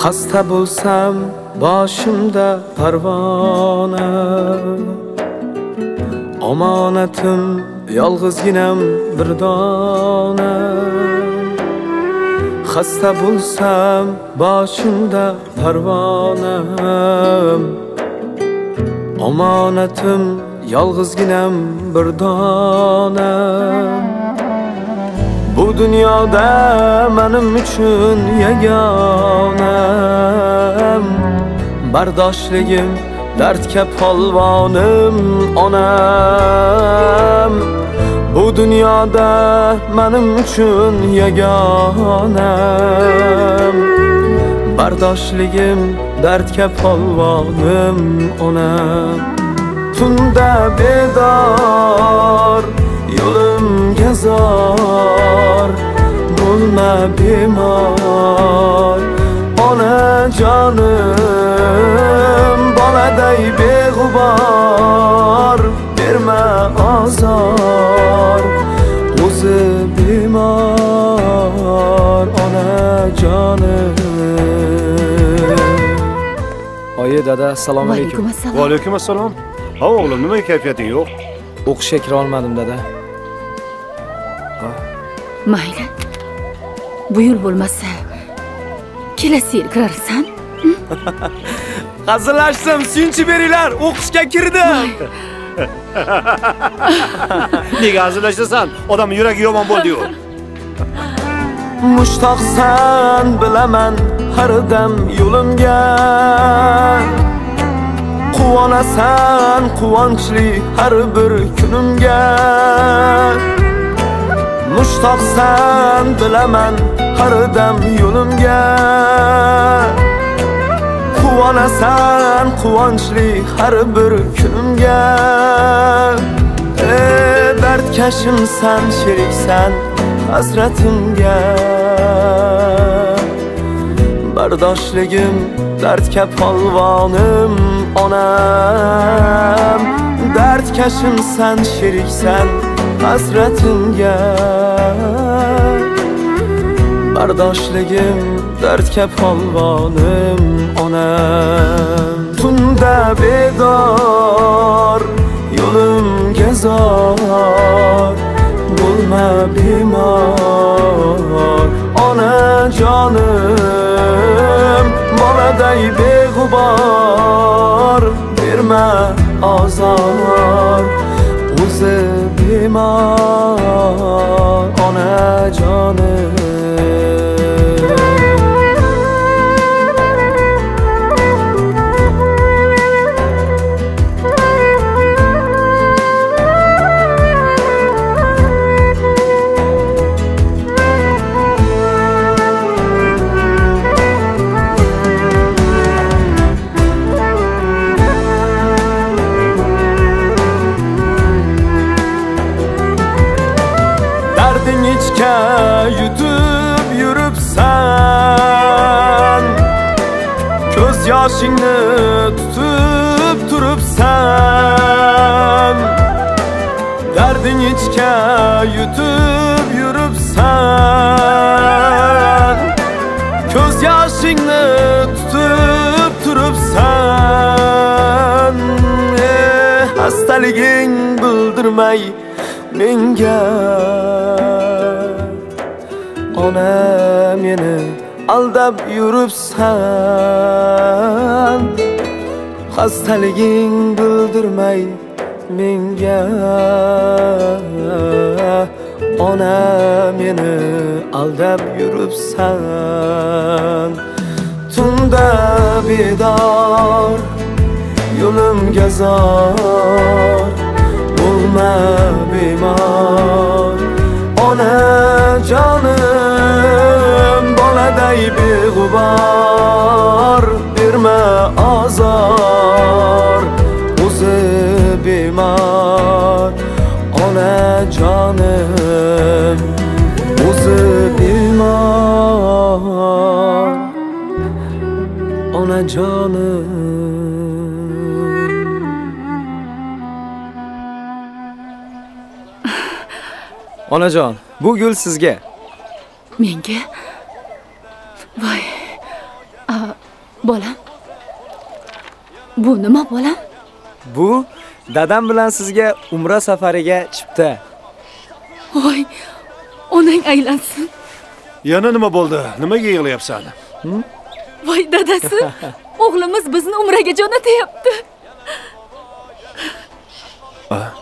Xasta bo'lsam boshimda parvona, omonatim yolg'izginam bir dona. Xasta bo'lsam boshimda parvona, omonatim yolg'izginam bir dona. Bu dunyoda menim uchun yagona, bardoshligim dardga polvonim onam. Bu dunyoda menim uchun yagona, bardoshligim dardga polvonim onam. Tunda bedor yo'limga zor, bo'lma bemor onajonim. Boladay beg'ubor, berma azor, o'zi bemor onajonim. Oyi dada, assalomu alaykum. Va alaykum assalom. Ha o'g'lim, nima kayfiyating yo'q? O'qishga kira olmadim dada. Mayli. Bu yil bo'lmasa, kelasi yil kirarsan. Hazillashdim, suyunchi beringlar, o'qishga kirdim. Nega hazillashsan? Odam yuragi yomon bo'ldi-yu. Mushtoqsan bilaman har dam yo'limga, quvonasan quvonchli har bir kunimga. Mushtoqsan bilaman har dam yo'limga, quvonasan quvonchli har bir kunimga. Dardkashimsan, sheriksan hasratimga, bardoshligim dardga polvonim onam. Dardkashimsan, sheriksan hasratimga, bardoshligim dardga polvonim onam. Tunda bedor yo'limga zor, bo'lma bemor onajonim. Boladay beg'ubor, berma azor, o'zi bemor onajonim. Dardingga yutib yuribsan, ko'z yoshingni tutib turibsan. Dardingga yutib yuribsan, ko'z yoshingni tutib turibsan. Hastaliging bildirmay menga, ona meni aldab yuribsan. Hastaliging bildirmay menga, ona meni aldab yuribsan. Tunda bedor yo'limga zor, bo'lma bemor onajonim. Boladay beg'ubor, berma azor, o'zi bemor onajonim. O'zi bemor onajonim. Onajon, bu gul sizga. Menga? Voy. Bolam. Bu nima bolam? Bu dadam bilan sizga umra safariga chipta. Voy, onang aylansin. Yana nima bo'ldi? Nimaga yig'layapsan? Voy dadasi, o'g'limiz bizni umraga jo'natyapti.